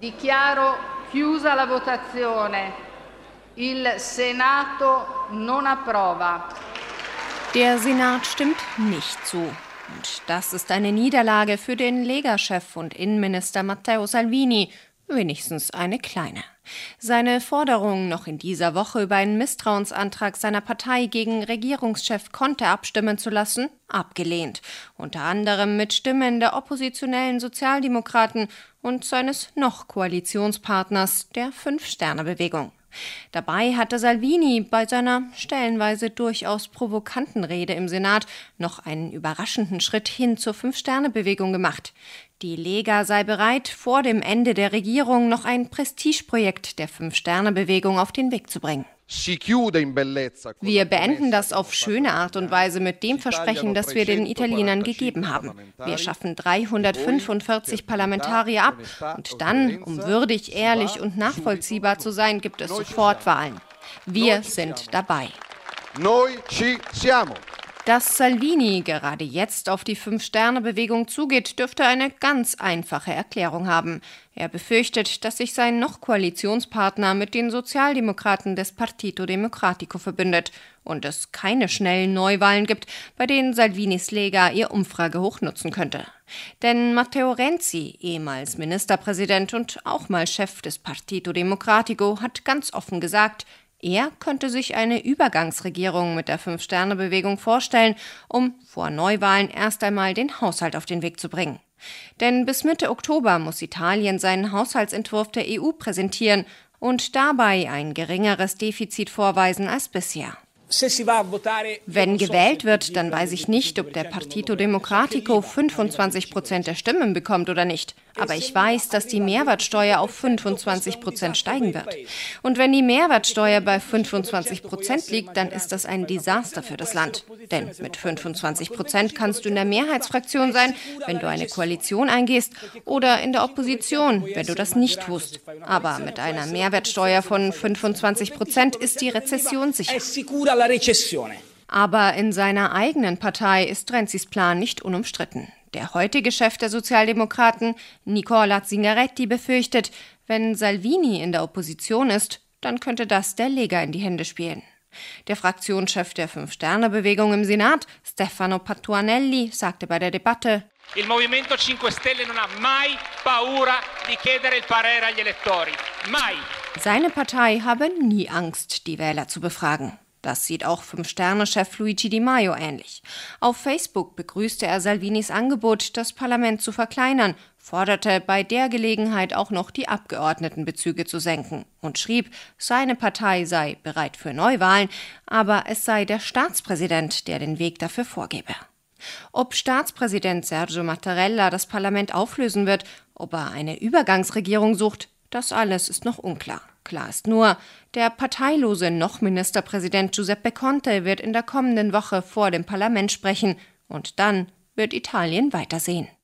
Dichiaro chiusa la votazione. Il Senato non approva. Der Senat stimmt nicht zu. Und das ist eine Niederlage für den Lega-Chef und Innenminister Matteo Salvini, wenigstens eine kleine. Seine Forderung, noch in dieser Woche über einen Misstrauensantrag seiner Partei gegen Regierungschef Conte abstimmen zu lassen, abgelehnt. Unter anderem mit Stimmen der oppositionellen Sozialdemokraten und seines noch Koalitionspartners, der Fünf-Sterne-Bewegung. Dabei hatte Salvini bei seiner stellenweise durchaus provokanten Rede im Senat noch einen überraschenden Schritt hin zur Fünf-Sterne-Bewegung gemacht. Die Lega sei bereit, vor dem Ende der Regierung noch ein Prestigeprojekt der Fünf-Sterne-Bewegung auf den Weg zu bringen. Wir beenden das auf schöne Art und Weise mit dem Versprechen, das wir den Italienern gegeben haben. Wir schaffen 345 Parlamentarier ab und dann, um würdig, ehrlich und nachvollziehbar zu sein, gibt es sofort Wahlen. Wir sind dabei. Dass Salvini gerade jetzt auf die Fünf-Sterne-Bewegung zugeht, dürfte eine ganz einfache Erklärung haben. Er befürchtet, dass sich sein noch Koalitionspartner mit den Sozialdemokraten des Partito Democratico verbündet und es keine schnellen Neuwahlen gibt, bei denen Salvinis Lega ihr Umfragehoch nutzen könnte. Denn Matteo Renzi, ehemals Ministerpräsident und auch mal Chef des Partito Democratico, hat ganz offen gesagt, er könnte sich eine Übergangsregierung mit der Fünf-Sterne-Bewegung vorstellen, um vor Neuwahlen erst einmal den Haushalt auf den Weg zu bringen. Denn bis Mitte Oktober muss Italien seinen Haushaltsentwurf der EU präsentieren und dabei ein geringeres Defizit vorweisen als bisher. Wenn gewählt wird, dann weiß ich nicht, ob der Partito Democratico 25% der Stimmen bekommt oder nicht. Aber ich weiß, dass die Mehrwertsteuer auf 25% steigen wird. Und wenn die Mehrwertsteuer bei 25% liegt, dann ist das ein Desaster für das Land. Denn mit 25% kannst du in der Mehrheitsfraktion sein, wenn du eine Koalition eingehst, oder in der Opposition, wenn du das nicht tust. Aber mit einer Mehrwertsteuer von 25% ist die Rezession sicher. Aber in seiner eigenen Partei ist Renzis Plan nicht unumstritten. Der heutige Chef der Sozialdemokraten, Nicola Zingaretti, befürchtet, wenn Salvini in der Opposition ist, dann könnte das der Lega in die Hände spielen. Der Fraktionschef der Fünf-Sterne-Bewegung im Senat, Stefano Patuanelli, sagte bei der Debatte: Il Movimento 5 Stelle non ha mai paura di chiedere il parere agli elettori. Mai. Seine Partei habe nie Angst, die Wähler zu befragen. Das sieht auch Fünf-Sterne-Chef Luigi Di Maio ähnlich. Auf Facebook begrüßte er Salvinis Angebot, das Parlament zu verkleinern, forderte bei der Gelegenheit auch noch die Abgeordnetenbezüge zu senken und schrieb, seine Partei sei bereit für Neuwahlen, aber es sei der Staatspräsident, der den Weg dafür vorgebe. Ob Staatspräsident Sergio Mattarella das Parlament auflösen wird, ob er eine Übergangsregierung sucht, das alles ist noch unklar. Klar ist nur, der parteilose Noch-Ministerpräsident Giuseppe Conte wird in der kommenden Woche vor dem Parlament sprechen und dann wird Italien weitersehen.